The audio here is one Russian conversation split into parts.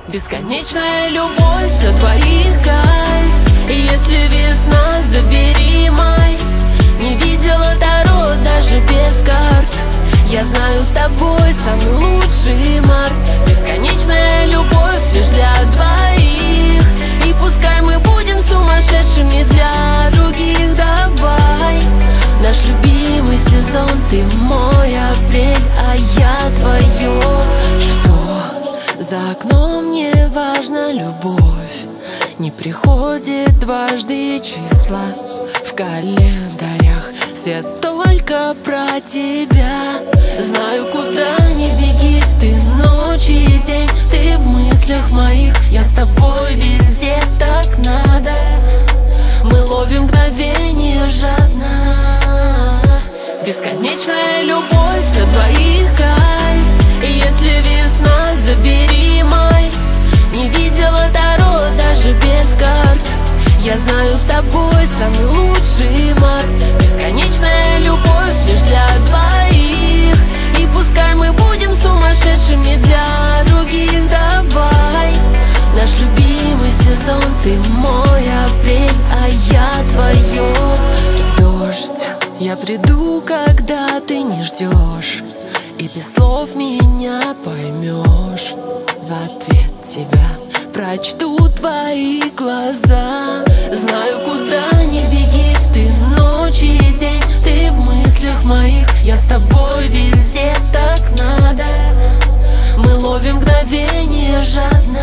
Бесконечная любовь на двоих кайф. И если весна, забери май. Не видела Таро даже без карт. Я знаю, с тобой самый лучший март. Бесконечная любовь лишь для двоих. И пускай мы будем сумасшедшими для других. Давай, наш любимый сезон. Ты мой апрель, а я твое. Все за окном, не важно, любовь не приходит дважды, числа в календарях все только про тебя. Знаю, куда не беги, ты ночь и день, ты в мыслях моих, я с тобой везде, так надо. Мы ловим мгновение жадно. Бесконечная любовь на двоих кайф. И если весна, забери май. Не видела Таро даже без карт. Я знаю, с тобой самый лучший март. Бесконечная любовь лишь для двоих. И пускай мы будем сумасшедшими для других. Давай, наш любимый сезон. Ты мой апрель, а я твое. Дождь, я приду, когда ты не ждешь. И без слов меня поймешь. В ответ тебя прочту твои глаза. Знаю, куда не беги, ты ночь и день, ты в мыслях моих, я с тобой везде, так надо. Мы ловим мгновение жадно.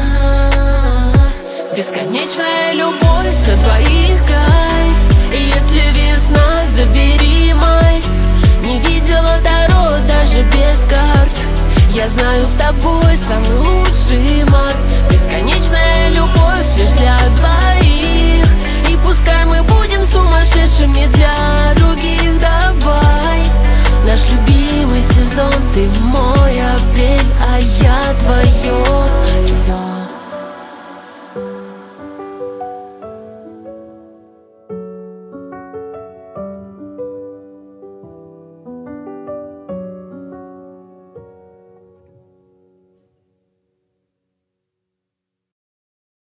Бесконечная любовь на двоих кайф. И если весна, забери май. Не видела Таро даже без карт. Я знаю, с тобой самый лучший март. Бесконечная любовь лишь для двоих. И пускай мы будем сумасшедшими для других. Давай, наш любимый сезон. Ты мой апрель, а я твое.